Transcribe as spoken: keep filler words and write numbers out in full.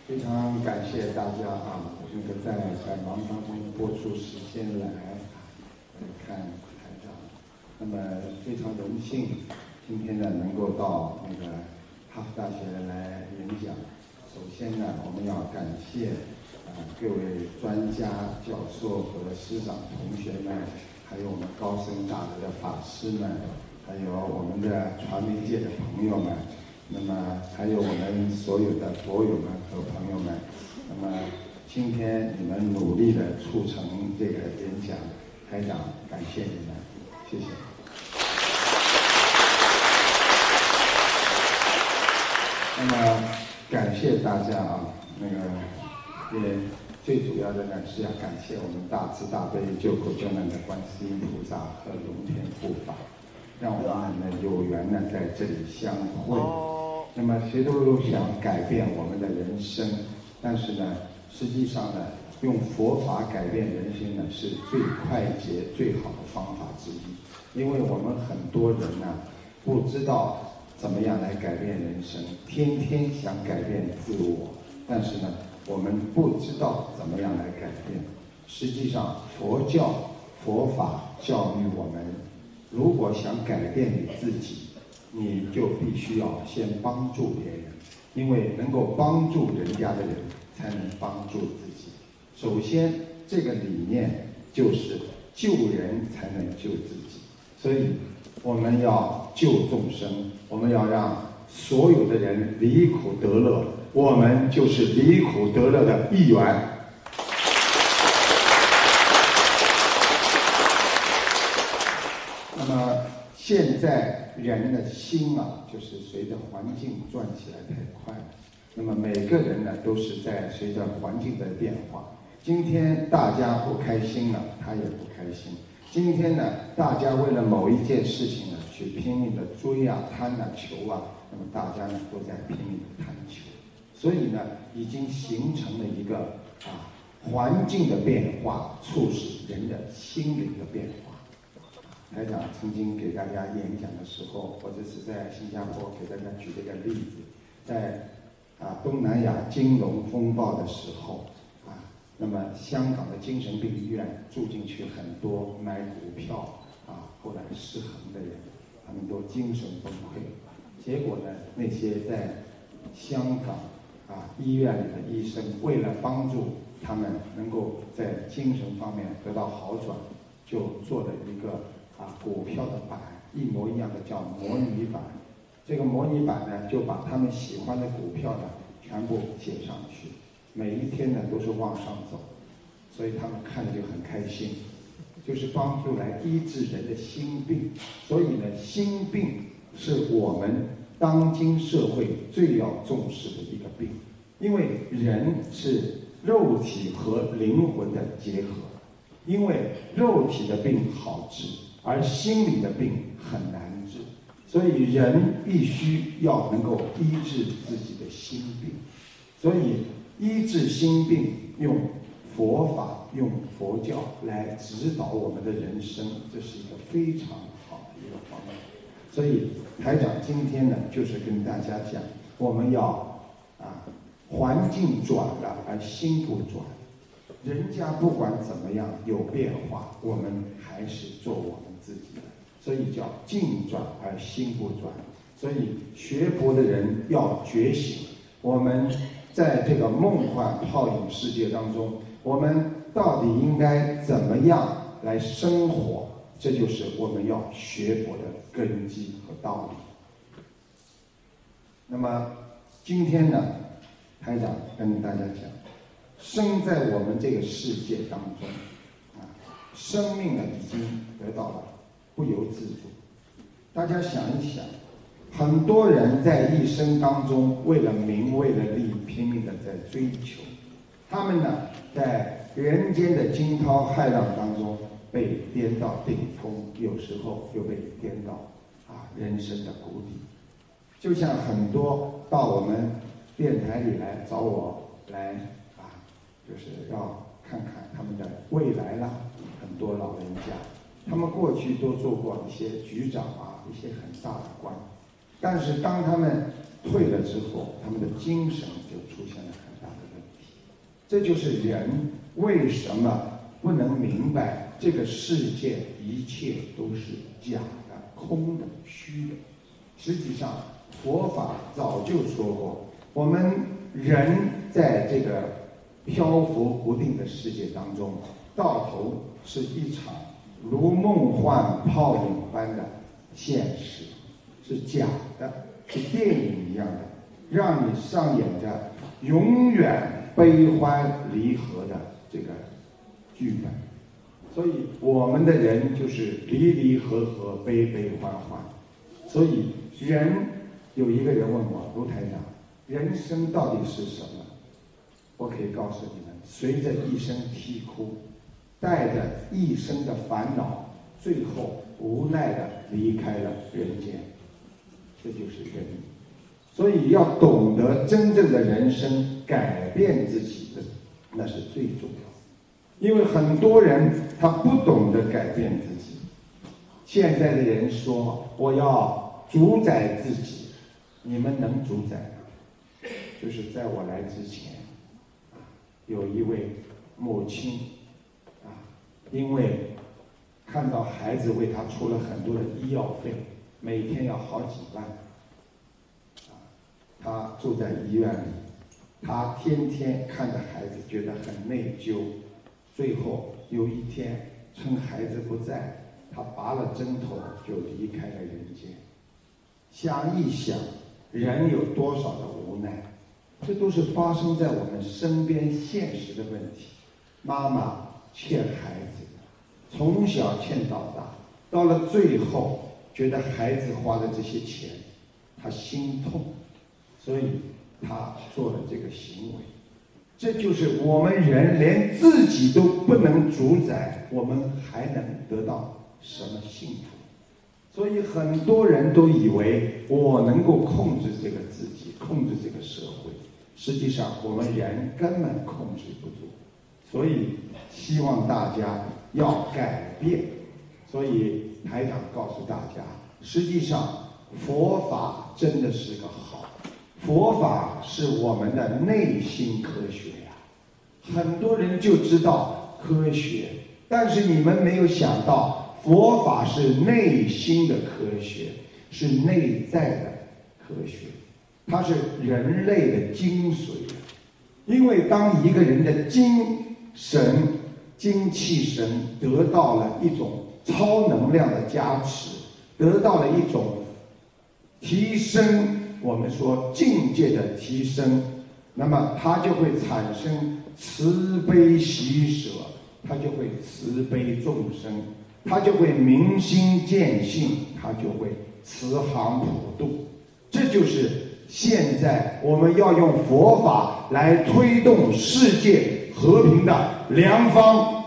非常感谢大家啊，那个在百忙当中拨出时间来来看台长。那么非常荣幸，今天呢能够到那个哈佛大学来演讲。首先呢，我们要感谢啊各位专家、教授和师长同学们，还有我们高僧大德的法师们，还有我们的传媒界的朋友们。那么还有我们所有的佛友们和朋友们，那么今天你们努力的促成这个演讲，台长感谢你们，谢谢。那么感谢大家啊，那个也最主要的呢是要感谢我们大慈大悲救苦救难的观世音菩萨和龙天护法，让我们呢有缘呢在这里相会。那么谁都想改变我们的人生，但是呢，实际上呢，用佛法改变人生呢，是最快捷、最好的方法之一。因为我们很多人呢，不知道怎么样来改变人生，天天想改变自我，但是呢，我们不知道怎么样来改变。实际上，佛教、佛法教育我们，如果想改变你自己，你就必须要先帮助别人，因为能够帮助人家的人，才能帮助自己。首先，这个理念就是救人才能救自己，所以我们要救众生，我们要让所有的人离苦得乐，我们就是离苦得乐的一员。那么现在人的心啊，就是随着环境转起来太快了。那么每个人呢，都是在随着环境的变化。今天大家不开心了，他也不开心。今天呢，大家为了某一件事情呢，去拼命的追啊、贪啊、求啊，那么大家呢都在拼命的贪求。所以呢，已经形成了一个啊环境的变化，促使人的心灵的变化。台长曾经给大家演讲的时候，或者是在新加坡给大家举了一个例子，在啊东南亚金融风暴的时候啊，那么香港的精神病医院住进去很多买股票啊后来失衡的人，他们都精神崩溃。结果呢，那些在香港啊医院里的医生，为了帮助他们能够在精神方面得到好转，就做了一个啊，股票的板一模一样的叫模拟板，这个模拟板呢，就把他们喜欢的股票呢全部写上去，每一天呢都是往上走，所以他们看着就很开心，就是帮助来医治人的心病。所以呢，心病是我们当今社会最要重视的一个病，因为人是肉体和灵魂的结合，因为肉体的病好治，而心理的病很难治，所以人必须要能够医治自己的心病。所以医治心病，用佛法、用佛教来指导我们的人生，这是一个非常好的一个方面。所以台长今天呢，就是跟大家讲，我们要啊，环境转了，而心不转。人家不管怎么样有变化，我们还是做我们自己的，所以叫境转而心不转。所以学佛的人要觉醒，我们在这个梦幻泡影世界当中，我们到底应该怎么样来生活？这就是我们要学佛的根基和道理。那么今天呢，台长跟大家讲，生在我们这个世界当中，啊，生命呢已经得到了不由自主。大家想一想，很多人在一生当中为了名为了利拼命的在追求，他们呢在人间的惊涛骇浪当中被颠到顶峰，有时候又被颠到啊人生的谷底。就像很多到我们电台里来找我来啊，就是要看看他们的未来啦。很多老人家，他们过去都做过一些局长啊，一些很大的官，但是当他们退了之后，他们的精神就出现了很大的这就是人为什么不能明白这个世界一切都是假的、空的、虚的。实际上，佛法早就说过，我们人在这个漂浮不定的世界当中，到头是一场如梦幻泡影般的现实，是假的，是电影一样的，让你上演着永远悲欢离合的这个剧本。所以我们的人就是离离合合、悲悲欢欢。所以人有一个人问我，卢台长，人生到底是什么？我可以告诉你们，随着一声啼哭，带着一生的烦恼，最后无奈的离开了人间。这就是人。所以要懂得真正的人生，改变自己的，那是最重要的。因为很多人他不懂得改变自己。现在的人说我要主宰自己，你们能主宰吗？就是在我来之前，有一位母亲啊，因为看到孩子为他出了很多的医药费，每天要好几万，啊，他住在医院里，他天天看着孩子，觉得很内疚。最后有一天，趁孩子不在，他拔了针头就离开了人间。想一想，人有多少的无奈，这都是发生在我们身边现实的问题。妈妈欠孩子，从小欠到大，到了最后觉得孩子花的这些钱他心痛，所以他做了这个行为。这就是我们人连自己都不能主宰，我们还能得到什么幸福？所以很多人都以为我能够控制这个自己，控制这个社会，实际上我们人根本控制不住。所以希望大家要改变。所以台长告诉大家，实际上佛法真的是个好，佛法是我们的内心科学呀。很多人就知道科学，但是你们没有想到，佛法是内心的科学，是内在的科学，它是人类的精髓。因为当一个人的精神、精气神得到了一种超能量的加持，得到了一种提升，我们说境界的提升，那么它就会产生慈悲喜舍，它就会慈悲众生，它就会明心见性，它就会慈航普度。这就是现在我们要用佛法来推动世界和平的良方。